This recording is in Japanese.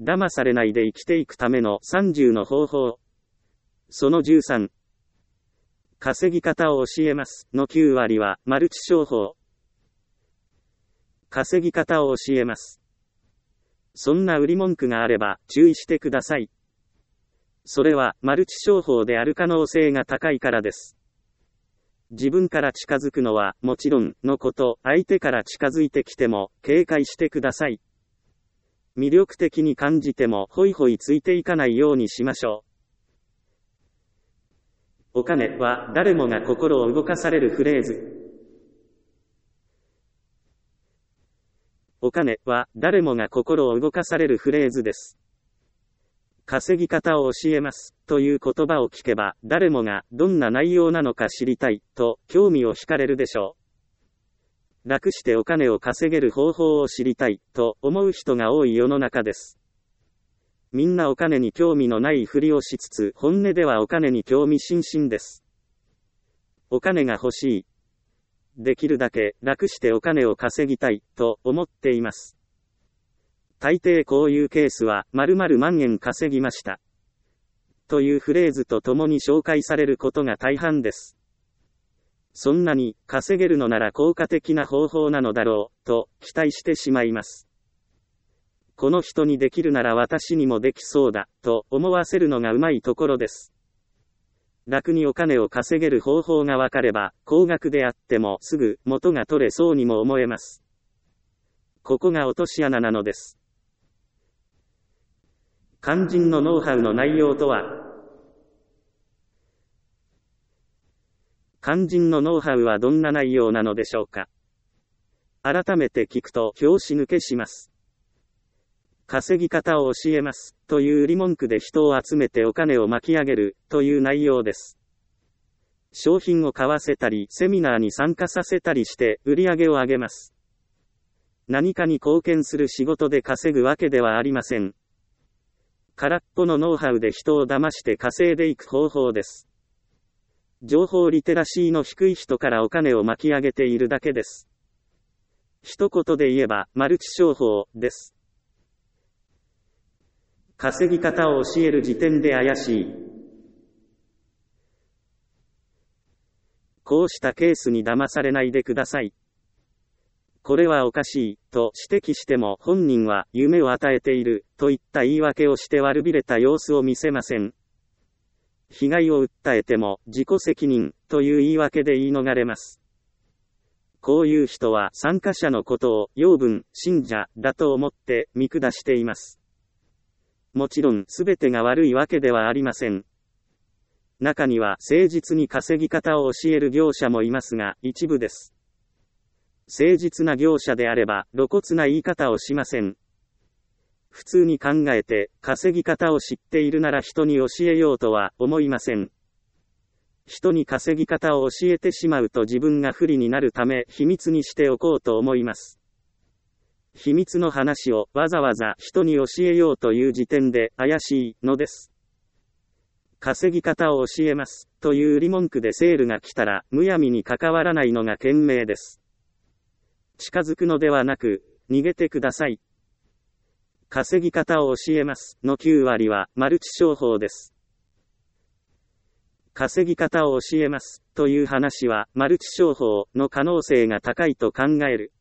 騙されないで生きていくための30の方法。その13。稼ぎ方を教えますの9割はマルチ商法。稼ぎ方を教えます。そんな売り文句があれば注意してください。それはマルチ商法である可能性が高いからです。自分から近づくのはもちろんのこと、相手から近づいてきても警戒してください。魅力的に感じてもホイホイついていかないようにしましょう。お金は誰もが心を動かされるフレーズ。お金は誰もが心を動かされるフレーズです。稼ぎ方を教えますという言葉を聞けば誰もがどんな内容なのか知りたいと興味を惹かれるでしょう。楽してお金を稼げる方法を知りたいと思う人が多い世の中です。みんなお金に興味のないふりをしつつ本音ではお金に興味津々です。お金が欲しい。できるだけ楽してお金を稼ぎたいと思っています。大抵こういうケースは〇〇万円稼ぎましたというフレーズとともに紹介されることが大半です。そんなに稼げるのなら効果的な方法なのだろうと期待してしまいます。この人にできるなら私にもできそうだと思わせるのがうまいところです。楽にお金を稼げる方法がわかれば、高額であってもすぐ元が取れそうにも思えます。ここが落とし穴なのです。肝心のノウハウの内容とは。肝心のノウハウはどんな内容なのでしょうか。改めて聞くと拍子抜けします。稼ぎ方を教えますという売り文句で人を集めてお金を巻き上げるという内容です。商品を買わせたりセミナーに参加させたりして売り上げを上げます。何かに貢献する仕事で稼ぐわけではありません。空っぽのノウハウで人を騙して稼いでいく方法です。情報リテラシーの低い人からお金を巻き上げているだけです。一言で言えばマルチ商法です。稼ぎ方を教える時点で怪しい。こうしたケースに騙されないでください。これはおかしいと指摘しても本人は夢を与えているといった言い訳をして悪びれた様子を見せません。被害を訴えても自己責任という言い訳で言い逃れます。こういう人は参加者のことを養分、信者だと思って見下しています。もちろん全てが悪いわけではありません。中には誠実に稼ぎ方を教える業者もいますが、一部です。誠実な業者であれば露骨な言い方をしません。普通に考えて稼ぎ方を知っているなら人に教えようとは思いません。人に稼ぎ方を教えてしまうと自分が不利になるため秘密にしておこうと思います。秘密の話をわざわざ人に教えようという時点で怪しいのです。稼ぎ方を教えますという売り文句でセールが来たらむやみに関わらないのが賢明です。近づくのではなく逃げてください。稼ぎ方を教えますの9割はマルチ商法です。稼ぎ方を教えますという話はマルチ商法の可能性が高いと考える。